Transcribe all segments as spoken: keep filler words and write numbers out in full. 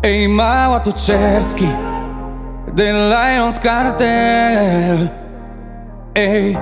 Ej, mała, to Czerski, The Lions Cartel. Ej,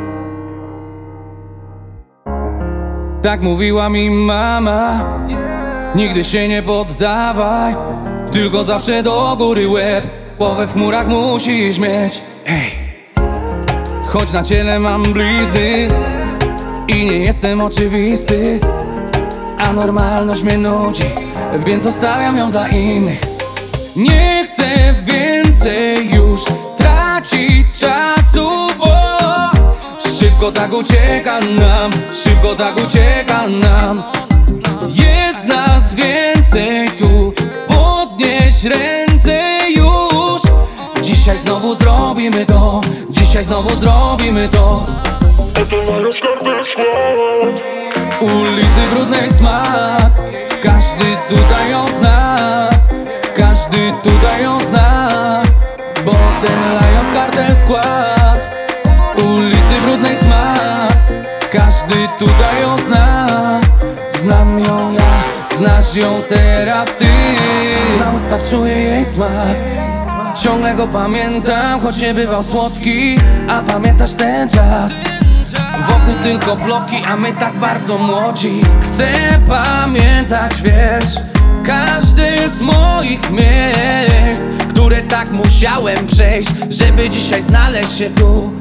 tak mówiła mi mama, nigdy się nie poddawaj, tylko zawsze do góry łeb, głowę w chmurach musisz mieć. Ej, choć na ciele mam blizny i nie jestem oczywisty, a normalność mnie nudzi, więc zostawiam ją dla innych. Nie chcę więcej już tracić czasu, bo szybko tak ucieka nam, szybko tak ucieka nam. Jest nas więcej tu, podnieś ręce już. Dzisiaj znowu zrobimy to, dzisiaj znowu zrobimy to. The Lions Cartel skład. Ulicy brudnej smak, każdy tutaj ją zna, każdy tutaj ją zna, bo The Lions Cartel skład. Ulicy brudnej smak, każdy tutaj ją zna. Znam ją ja, znasz ją teraz ty. Na ustach czuję jej smak, ciągle go pamiętam, choć nie bywał słodki. A pamiętasz ten czas? Wokół tylko bloki, a my tak bardzo młodzi. Chcę pamiętać, wiesz, każde z moich miejsc, które tak musiałem przejść, żeby dzisiaj znaleźć się tu.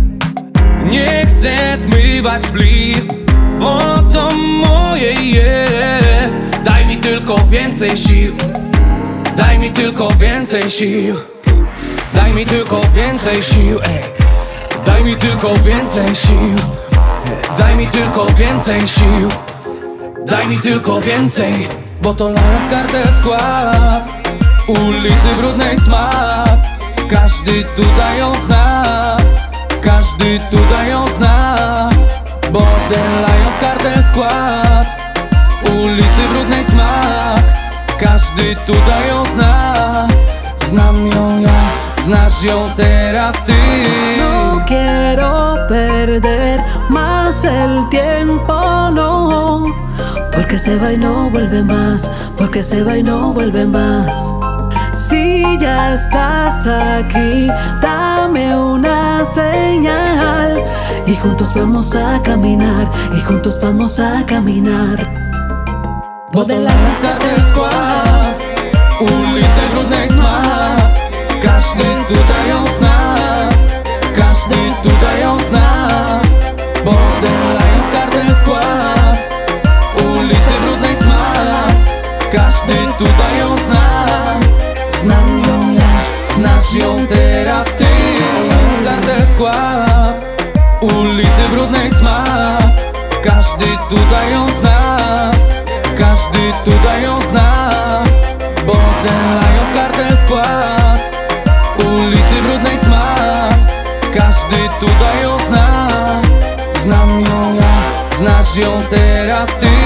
Nie chcę zmywać blizn, bo to moje jest. Daj mi tylko więcej sił, daj mi tylko więcej sił, daj mi tylko więcej sił, ej. Daj mi tylko więcej sił, daj mi tylko więcej sił, daj mi tylko więcej, bo to Lions Cartel skład. Ulicy brudnej smak, każdy tutaj ją zna, każdy tutaj ją zna, bo The Lions Cartel skład. Ulicy brudnej smak, każdy tutaj ją zna. Znam ją ja, znasz ją teraz ty. No quiero perder más el tiempo, no, porque se va y no vuelve más, porque se va y no vuelve más. Si ya estás aquí, dame una señal y juntos vamos a caminar, y juntos vamos a caminar. Bo The Lions Cartel skład. Ulicy brudnej smak, każdy tutaj ją zna, każdy tutaj ją zna, bo The Lions Cartel skład. Ulicy brudnej smak, każdy tutaj ją zna. Znam ją ja, znasz ją teraz ty. Lions Cartel skład. Ulicy brudnej smak, każdy tutaj ją zna, każdy tutaj ją zna, bo The Lions Cartel skład. Ulicy brudnej smak, każdy tutaj ją zna. Znam ją ja, znasz ją teraz ty.